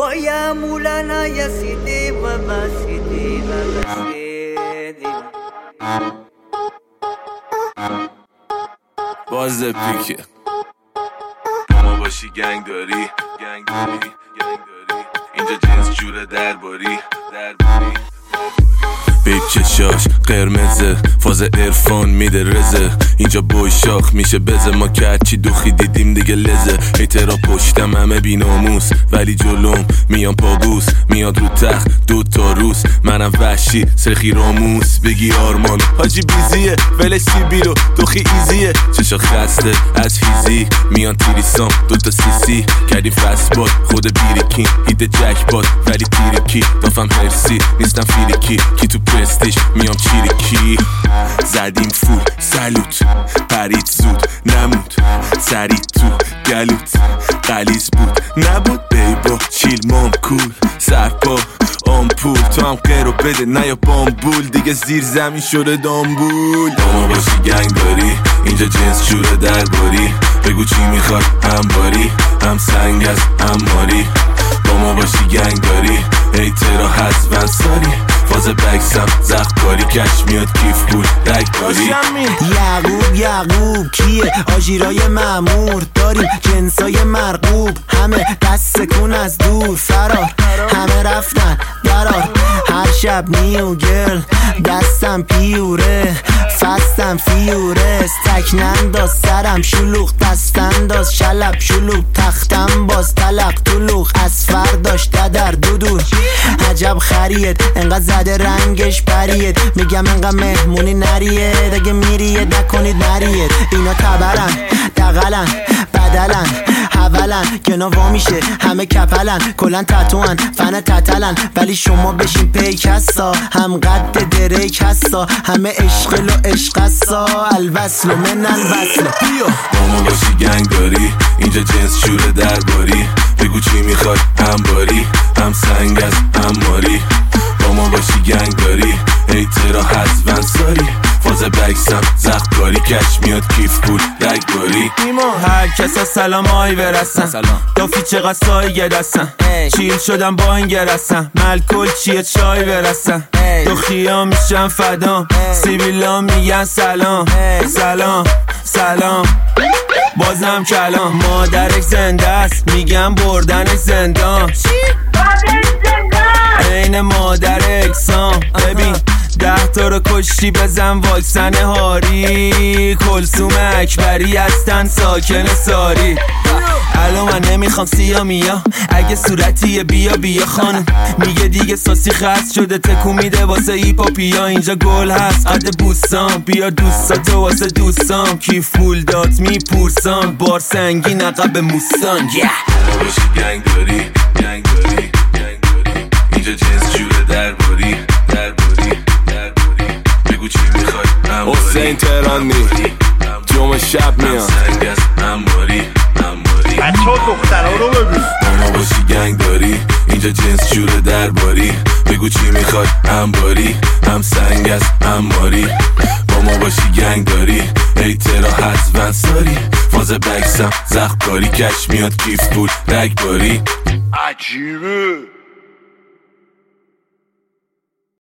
یا مولانا یا سیدی بابا سیدی بابا سیدی باز پیکه ما باشی گنگ داری اینجا جنس جوره درباری بیب چشاش قرمزه فاز عرفان میده رزه اینجا بوی شاخ میشه بزه ما که هرچی دوخی دیدیم دیگه لزه ایترا پشتم همه بیناموس ولی جلوم میان پابوس میاد رو تخت 2 تا روز منم وحشی سرخی راموس بگی آرمان حاجی بیزیه ولش سیبیلو دوخی ایزیه چشا خسته از فیزی میان تیریسام 2 تا سیسی کردیم فسباد خود بیریکین هیده جکباد ولی تیریکی دافم هرسی نیستم فیریکی کی تو پرستیش میام چیریکی زدیم فول سلوت پرید زود نمود سری تو گلوت قلیز بود نبود بیبا چیل مام کول سرپا آمپول تو هم قیرو بده نه یا بامبول دیگه زیر زمین شده دامبول با ما باشی گنگ داری اینجا جنس جوره درباری بگو چی میخواد هم باری هم سنگ از هم ماری با ما باشی گنگ داری ایترا هست ونساری فاز بکسم زخت کاری کش میاد کیف بود رکباری یعقوب کیه آجیرای معمور داریم جنسای مرغوب همه دست سکون از دور فرار همه رفتن درار هر شب نیو گرل دستم پیوره فستم فیورست تکننداز سرم شلوغ دستنداز شلب شلوغ تختم باز تلق طلوغ از فرداش ددر دودور عجب خرید انقدر زده رنگش پرید میگم انقدر مهمونی نرید اگه میرید نکنید نرید اینا تبرن دقلن بدلن حولن که نوا میشه همه کپلن کلن تتوان فن تتلن ولی شما بشین پیک هستا هم قد دریک هستا همه عشقل و عشق هستا الوصل من الوصل با ما باشی گنگ داری اینجا جنس شوره درباری بگو چی میخواد هم باری هم سنگ از هم ماری با ما باشی گنگ داری ایترا هست ونساری فاز بکسم زخت کاری کش میاد کیف پول رگباری ایما هر کسا سلام آی برسن دافی چقدر سایه دستن چیل شدم با این گرسن ملکل چیه چای برسن دو خیام میشن فدام سیبیلا میگن سلام سلام سلام بازم کلام مادرک زنده است میگم بردنش زندان این مادر اکسام ببین 10 تا رو کشتی بزن واکسن هاری کلثوم اکبری هستن ساکن ساری الان من نمیخوام سیا میا اگه صورتیه بیا خانم میگه دیگه ساسی خست شده تکو میده واسه ایپاپیا اینجا گل هست قد بوستان بیا دوستاتو واسه دوستان کی فول دات میپورسان بار سنگین عقب موستان باشی گنگ داری اینجا جنس جوره درباری بگو چی میخواد حسین تهرانی جمعه شب میاد سنگ از هم ماری بچه ها دخترها رو ببین با ما باشی گنگ داری اینجا جنس جوره درباری بگو چی میخواد هم باری هم سنگ از هم ماری با ما باشی گنگ داری ایترا هست ونساری فاز بکسم زخت کاری کش میاد کیف پول رگباری عجیبه